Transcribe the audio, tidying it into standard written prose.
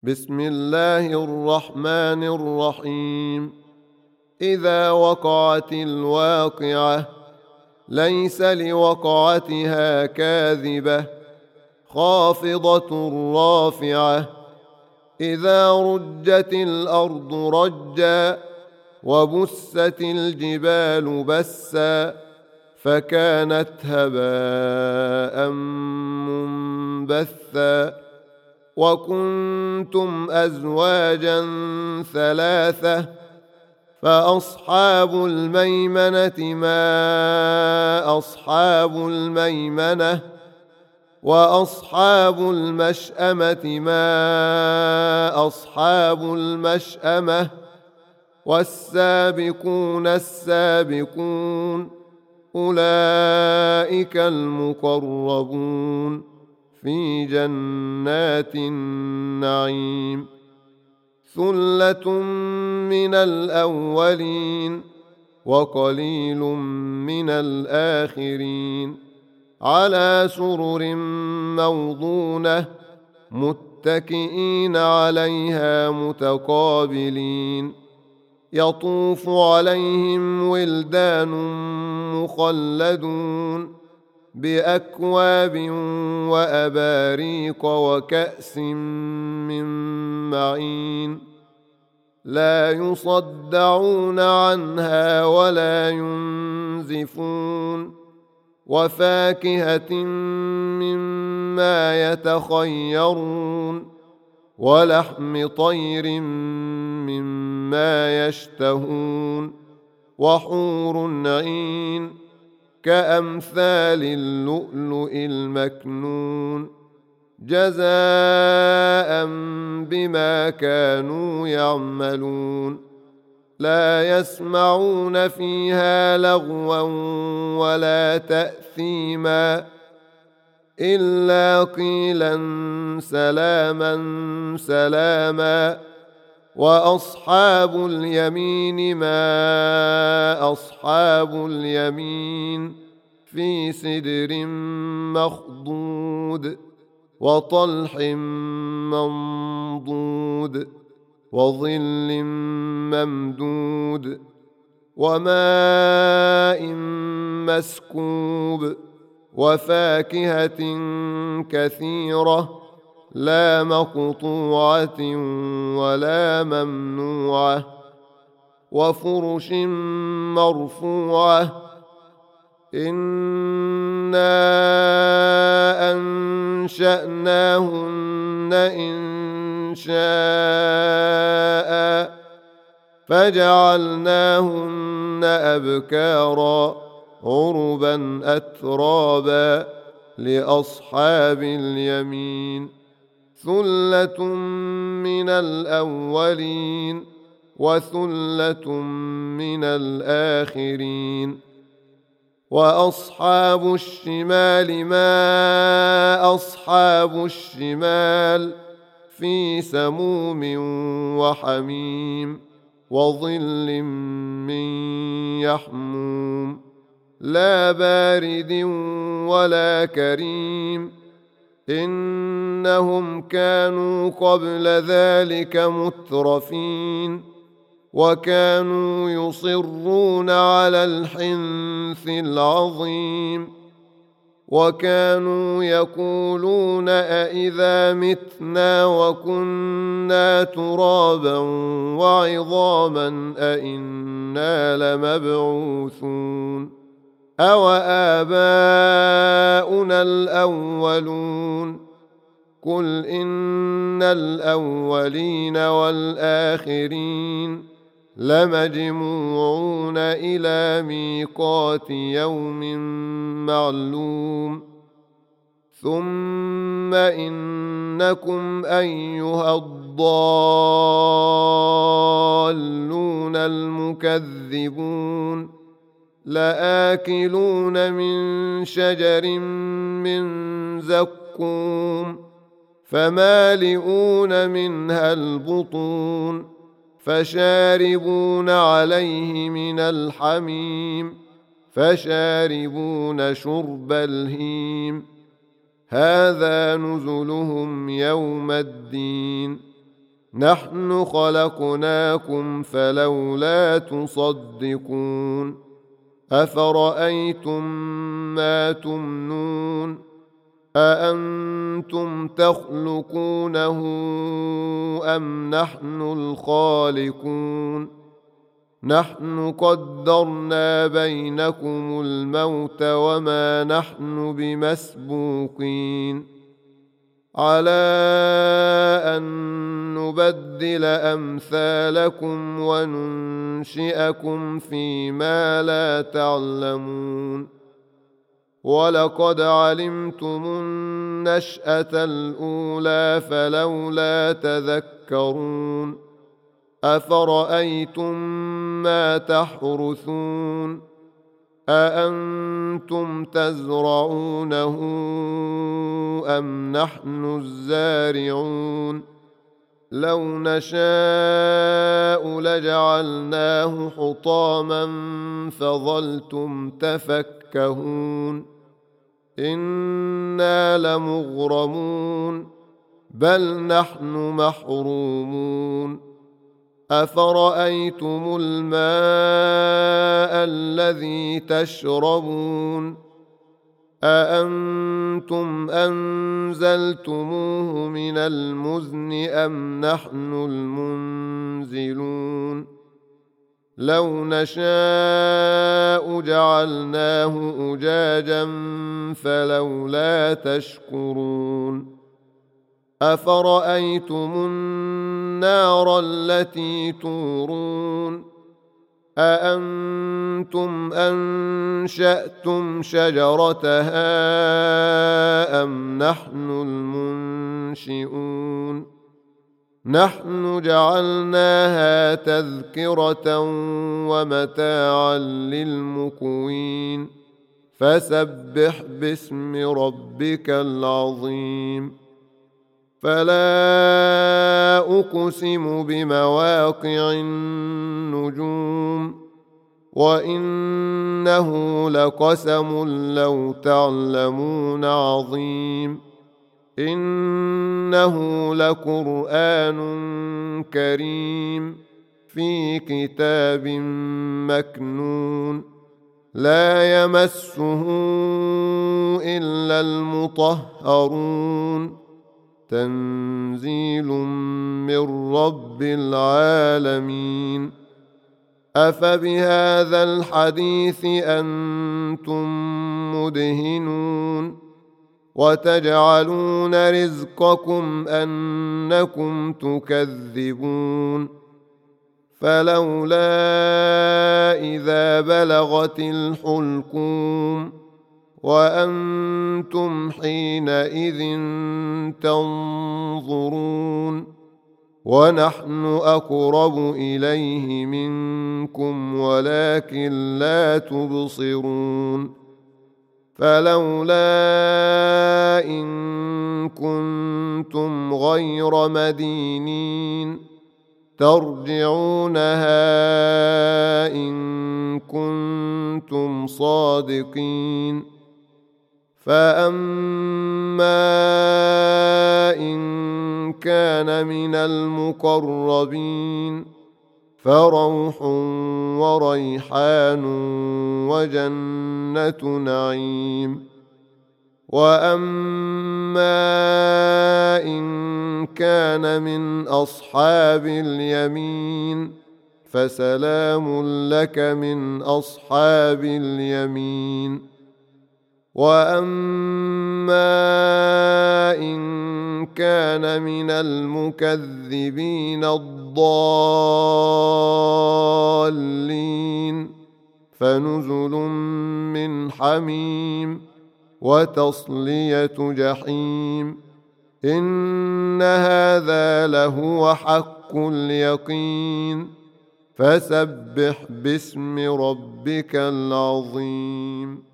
بسم الله الرحمن الرحيم. إذا وقعت الواقعة ليس لوقعتها كاذبة خافضة رافعة. إذا رجت الأرض رجا وبست الجبال بسا فكانت هباء منبثا. وكنتم أزواجا ثلاثة فأصحاب الميمنة ما أصحاب الميمنة وأصحاب المشأمة ما أصحاب المشأمة والسابقون السابقون أولئك المقربون في جنات النعيم. ثلة من الأولين وقليل من الآخرين. على سرر موضونة متكئين عليها متقابلين. يطوف عليهم ولدان مخلدون بأكواب وأباريق وكأس من معين. لا يصدعون عنها ولا ينزفون. وفاكهة مما يتخيرون ولحم طير مما يشتهون وحور عين كأمثال اللؤلؤ المكنون جزاء بما كانوا يعملون. لا يسمعون فيها لغوا ولا تأثيما إلا قيلا سلاما سلاما. وأصحاب اليمين ما أصحاب اليمين في سدر مخضود وطلح منضود وظل ممدود وماء مسكوب وفاكهة كثيرة لا مقطوعة ولا ممنوعة وفرش مرفوعة. إنا أنشأناهن إنشاء فجعلناهن أبكارا عربا أترابا لأصحاب اليمين. ثلة من الأولين وثلة من الآخرين. وأصحاب الشمال ما أصحاب الشمال في سموم وحميم وظل من يحموم لا بارد ولا كريم. إنهم كانوا قبل ذلك مترفين وكانوا يصرون على الحنث العظيم وكانوا يقولون أإذا متنا وكنا ترابا وعظاما أإنا لمبعوثون أوآباؤنا الأولون. قل إن الأولين والآخرين لمجموعون إلى ميقات يوم معلوم. ثم إنكم أيها الضالون المكذبون لآكلون من شجر من زقوم فمالئون منها البطون فشاربون عليه من الحميم فشاربون شرب الهيم هذا نزلهم يوم الدين نحن خلقناكم فلولا تصدقون أفرأيتم ما تمنون أأنتم تخلقونه أم نحن الخالقون نحن قدرنا بينكم الموت وما نحن بمسبوقين على أن نبدل أمثالكم وننشئكم فيما لا تعلمون ولقد علمتم النشأة الأولى فلولا تذكرون أفرأيتم ما تحرثون أأنتم تزرعونه أم نحن الزارعون لو نشاء لجعلناه حطاما فظلتم تفكهون إنا لمغرمون بل نحن محرومون أفرأيتم الماء الذي تشربون أأنتم أنزلتموه من المزن أم نحن المنزلون لو نشاء جعلناه أجاجا فلولا تشكرون أفرأيتم النار التي تورون أأنتم أنشأتم شجرتها أم نحن المنشئون نحن جعلناها تذكرة ومتاعا للمقوين فسبح باسم ربك العظيم فلا أقسم بمواقع النجوم وإنه لقسم لو تعلمون عظيم إنه لقرآن كريم في كتاب مكنون لا يمسه إلا المطهرون تنزيل من رب العالمين أفبهذا الحديث أنتم مدهنون وتجعلون رزقكم أنكم تكذبون فلولا إذا بلغت الحلقوم وأنتم حينئذ تنظرون ونحن أقرب إليه منكم ولكن لا تبصرون فلولا إن كنتم غير مدينين ترجعونها إن كنتم صادقين فأما إن كان من المقربين فروح وريحان وجنة نعيم وأما إن كان من أصحاب اليمين فسلام لك من أصحاب اليمين وأما إن كان من المكذبين الضالين فنزل من حميم وتصلية جحيم إن هذا لهو حق اليقين فسبح باسم ربك العظيم.